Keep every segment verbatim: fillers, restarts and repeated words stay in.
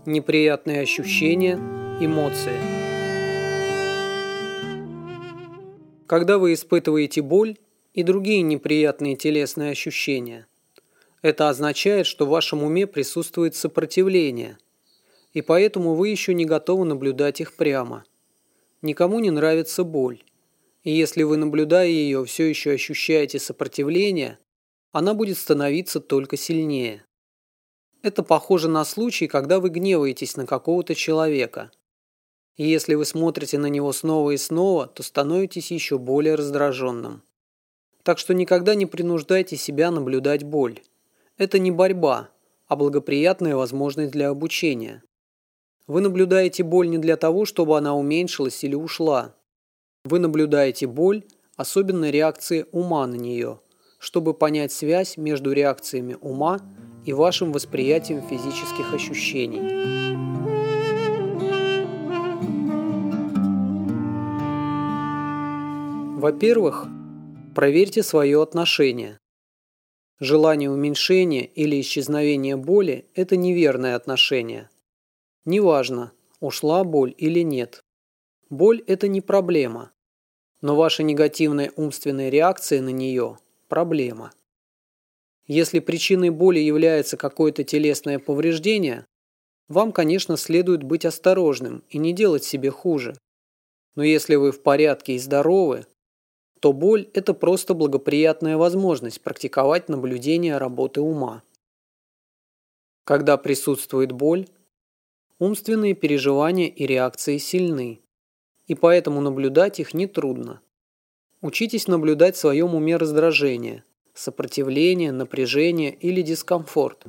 Неприятные ощущения, эмоции. Когда вы испытываете боль и другие неприятные телесные ощущения, это означает, что в вашем уме присутствует сопротивление, и поэтому вы еще не готовы наблюдать их прямо. Никому не нравится боль, и если вы, наблюдая ее, все еще ощущаете сопротивление, она будет становиться только сильнее. Это похоже на случай, когда вы гневаетесь на какого-то человека. И если вы смотрите на него снова и снова, то становитесь еще более раздраженным. Так что никогда не принуждайте себя наблюдать боль. Это не борьба, а благоприятная возможность для обучения. Вы наблюдаете боль не для того, чтобы она уменьшилась или ушла. Вы наблюдаете боль, особенно реакции ума на нее, чтобы понять связь между реакциями ума и вашим восприятием физических ощущений. Во-первых, проверьте свое отношение. Желание уменьшения или исчезновения боли – это неверное отношение. Неважно, ушла боль или нет. Боль – это не проблема, но ваша негативная умственная реакция на нее – проблема. Если причиной боли является какое-то телесное повреждение, вам, конечно, следует быть осторожным и не делать себе хуже. Но если вы в порядке и здоровы, то боль – это просто благоприятная возможность практиковать наблюдение работы ума. Когда присутствует боль, умственные переживания и реакции сильны, и поэтому наблюдать их нетрудно. Учитесь наблюдать в своем уме раздражение, сопротивление, напряжение или дискомфорт.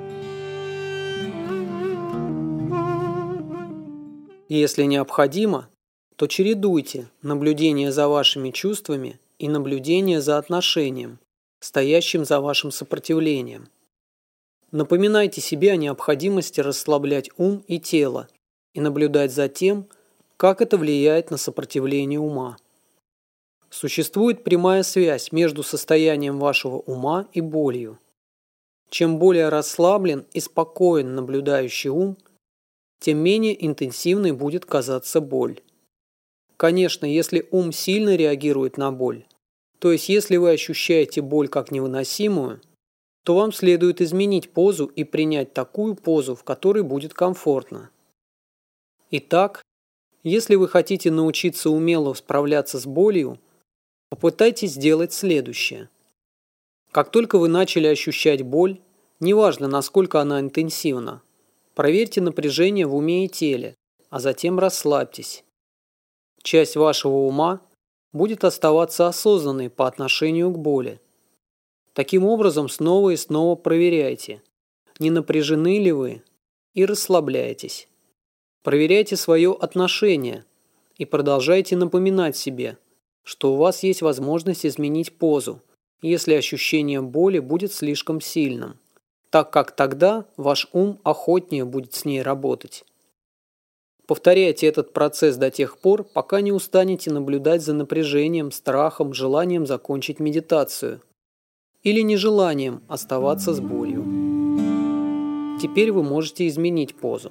Если необходимо, то чередуйте наблюдение за вашими чувствами и наблюдение за отношением, стоящим за вашим сопротивлением. Напоминайте себе о необходимости расслаблять ум и тело и наблюдать за тем, как это влияет на сопротивление ума. Существует прямая связь между состоянием вашего ума и болью. Чем более расслаблен и спокоен наблюдающий ум, тем менее интенсивной будет казаться боль. Конечно, если ум сильно реагирует на боль, то есть если вы ощущаете боль как невыносимую, то вам следует изменить позу и принять такую позу, в которой будет комфортно. Итак, если вы хотите научиться умело справляться с болью, попытайтесь сделать следующее. Как только вы начали ощущать боль, неважно, насколько она интенсивна, проверьте напряжение в уме и теле, а затем расслабьтесь. Часть вашего ума будет оставаться осознанной по отношению к боли. Таким образом, снова и снова проверяйте, не напряжены ли вы, и расслабляйтесь. Проверяйте свое отношение и продолжайте напоминать себе, что у вас есть возможность изменить позу, если ощущение боли будет слишком сильным, так как тогда ваш ум охотнее будет с ней работать. Повторяйте этот процесс до тех пор, пока не устанете наблюдать за напряжением, страхом, желанием закончить медитацию или нежеланием оставаться с болью. Теперь вы можете изменить позу.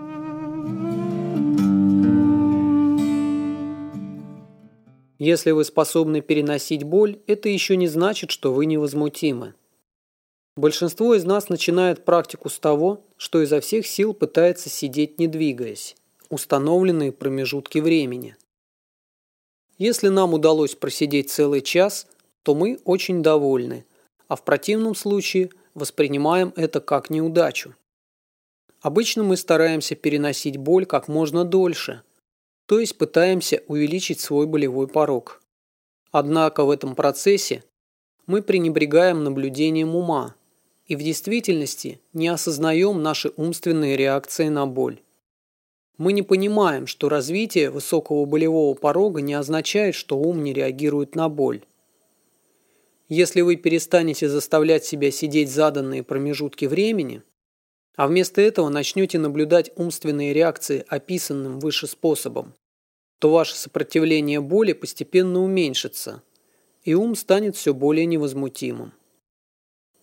Если вы способны переносить боль, это еще не значит, что вы невозмутимы. Большинство из нас начинает практику с того, что изо всех сил пытается сидеть не двигаясь, установленные промежутки времени. Если нам удалось просидеть целый час, то мы очень довольны, а в противном случае воспринимаем это как неудачу. Обычно мы стараемся переносить боль как можно дольше, то есть пытаемся увеличить свой болевой порог. Однако в этом процессе мы пренебрегаем наблюдением ума и в действительности не осознаем наши умственные реакции на боль. Мы не понимаем, что развитие высокого болевого порога не означает, что ум не реагирует на боль. Если вы перестанете заставлять себя сидеть заданные промежутки времени, а вместо этого начнете наблюдать умственные реакции описанным выше способом, то ваше сопротивление боли постепенно уменьшится, и ум станет все более невозмутимым.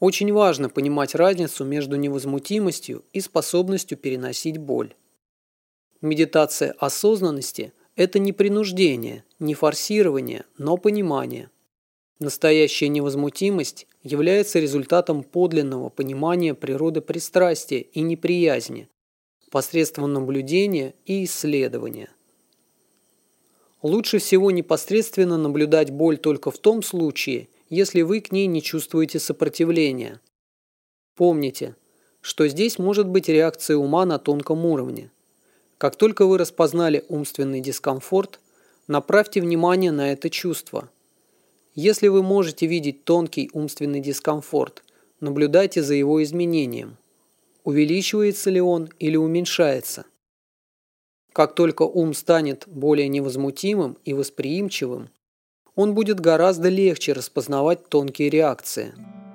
Очень важно понимать разницу между невозмутимостью и способностью переносить боль. Медитация осознанности – это не принуждение, не форсирование, но понимание. Настоящая невозмутимость является результатом подлинного понимания природы пристрастия и неприязни посредством наблюдения и исследования. Лучше всего непосредственно наблюдать боль только в том случае, если вы к ней не чувствуете сопротивления. Помните, что здесь может быть реакция ума на тонком уровне. Как только вы распознали умственный дискомфорт, направьте внимание на это чувство. Если вы можете видеть тонкий умственный дискомфорт, наблюдайте за его изменением. Увеличивается ли он или уменьшается? Как только ум станет более невозмутимым и восприимчивым, он будет гораздо легче распознавать тонкие реакции.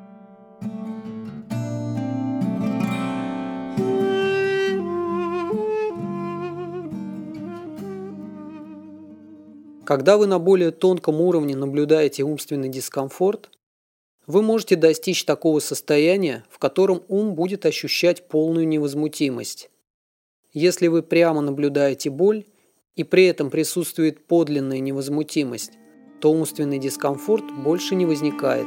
Когда вы на более тонком уровне наблюдаете умственный дискомфорт, вы можете достичь такого состояния, в котором ум будет ощущать полную невозмутимость. Если вы прямо наблюдаете боль, и при этом присутствует подлинная невозмутимость, то умственный дискомфорт больше не возникает.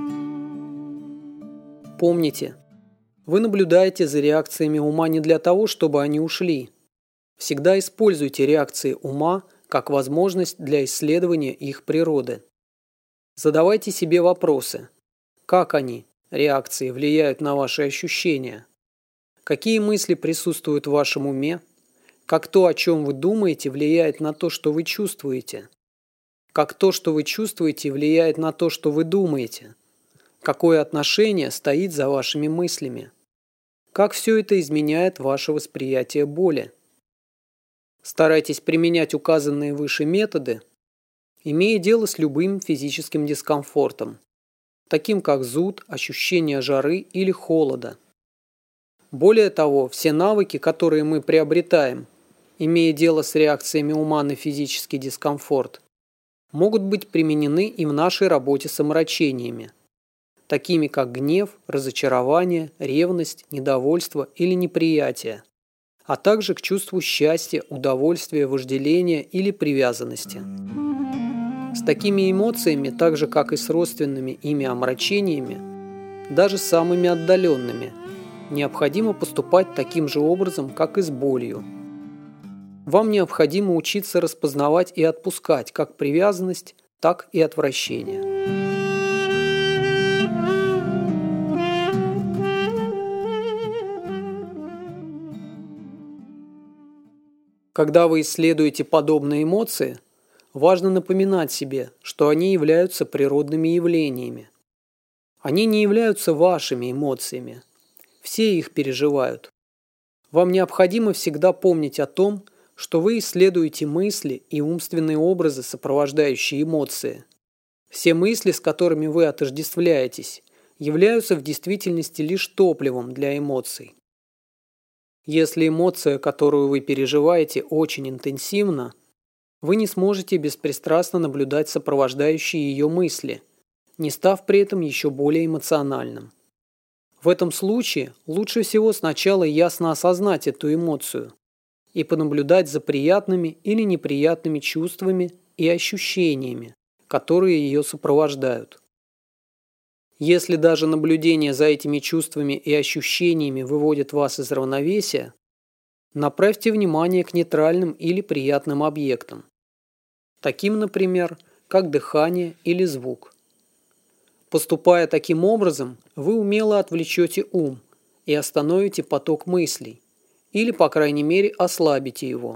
Помните, вы наблюдаете за реакциями ума не для того, чтобы они ушли. Всегда используйте реакции ума как возможность для исследования их природы. Задавайте себе вопросы. Как они, реакции, влияют на ваши ощущения? Какие мысли присутствуют в вашем уме? Как то, о чем вы думаете, влияет на то, что вы чувствуете? Как то, что вы чувствуете, влияет на то, что вы думаете? Какое отношение стоит за вашими мыслями? Как все это изменяет ваше восприятие боли? Старайтесь применять указанные выше методы, имея дело с любым физическим дискомфортом, таким как зуд, ощущение жары или холода. Более того, все навыки, которые мы приобретаем, имея дело с реакциями ума на физический дискомфорт, могут быть применены и в нашей работе с омрачениями, такими как гнев, разочарование, ревность, недовольство или неприятие, а также к чувству счастья, удовольствия, вожделения или привязанности. С такими эмоциями, так же как и с родственными ими омрачениями, даже самыми отдаленными, необходимо поступать таким же образом, как и с болью. Вам необходимо учиться распознавать и отпускать как привязанность, так и отвращение. Когда вы исследуете подобные эмоции, важно напоминать себе, что они являются природными явлениями. Они не являются вашими эмоциями. Все их переживают. Вам необходимо всегда помнить о том, что вы исследуете мысли и умственные образы, сопровождающие эмоции. Все мысли, с которыми вы отождествляетесь, являются в действительности лишь топливом для эмоций. Если эмоция, которую вы переживаете, очень интенсивна, вы не сможете беспристрастно наблюдать сопровождающие ее мысли, не став при этом еще более эмоциональным. В этом случае лучше всего сначала ясно осознать эту эмоцию и понаблюдать за приятными или неприятными чувствами и ощущениями, которые ее сопровождают. Если даже наблюдение за этими чувствами и ощущениями выводит вас из равновесия, направьте внимание к нейтральным или приятным объектам, таким, например, как дыхание или звук. Поступая таким образом, вы умело отвлечете ум и остановите поток мыслей, или, по крайней мере, ослабите его.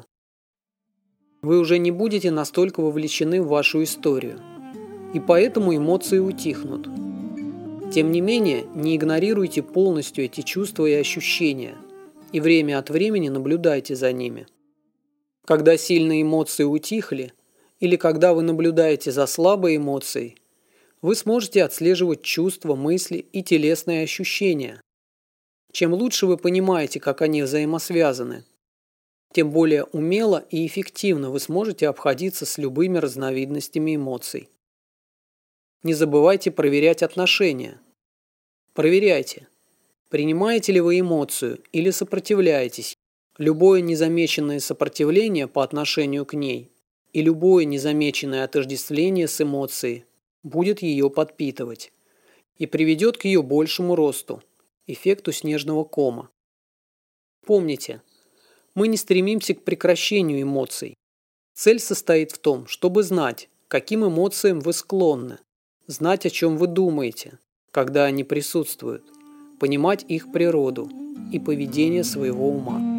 Вы уже не будете настолько вовлечены в вашу историю, и поэтому эмоции утихнут. Тем не менее, не игнорируйте полностью эти чувства и ощущения, и время от времени наблюдайте за ними. Когда сильные эмоции утихли, или когда вы наблюдаете за слабой эмоцией, вы сможете отслеживать чувства, мысли и телесные ощущения. Чем лучше вы понимаете, как они взаимосвязаны, тем более умело и эффективно вы сможете обходиться с любыми разновидностями эмоций. Не забывайте проверять отношения. Проверяйте, принимаете ли вы эмоцию или сопротивляетесь. Любое незамеченное сопротивление по отношению к ней и любое незамеченное отождествление с эмоцией будет ее подпитывать и приведет к ее большему росту, эффекту снежного кома. Помните, мы не стремимся к прекращению эмоций. Цель состоит в том, чтобы знать, к каким эмоциям вы склонны, знать, о чем вы думаете, когда они присутствуют, понимать их природу и поведение своего ума.